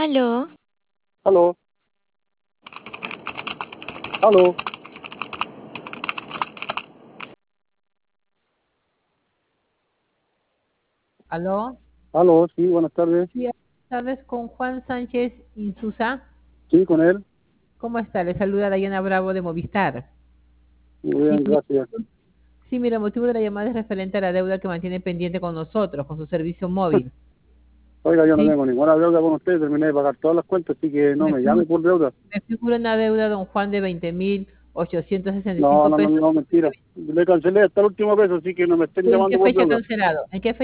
Aló, Aló, aló, Aló, aló, sí, buenas tardes. sí, buenas tardes con Juan Sánchez Insusa. Sí, con él. ¿Cómo está? Le saluda Dayana Bravo de Movistar. Muy Sí, bien, gracias. sí, mira, el motivo de la llamada es referente a la deuda que mantiene pendiente con nosotros, con su servicio móvil. Oiga, yo no Sí, tengo ninguna deuda con usted, terminé de pagar todas las cuentas, así que no me me llame figura, por deuda. me figura una deuda, don Juan, de 20.865 No, no, no, pesos. no, mentira. Le cancelé hasta el último peso, así que no me estén ¿En qué llamando por fecha ha deuda. cancelado? ¿En qué fecha?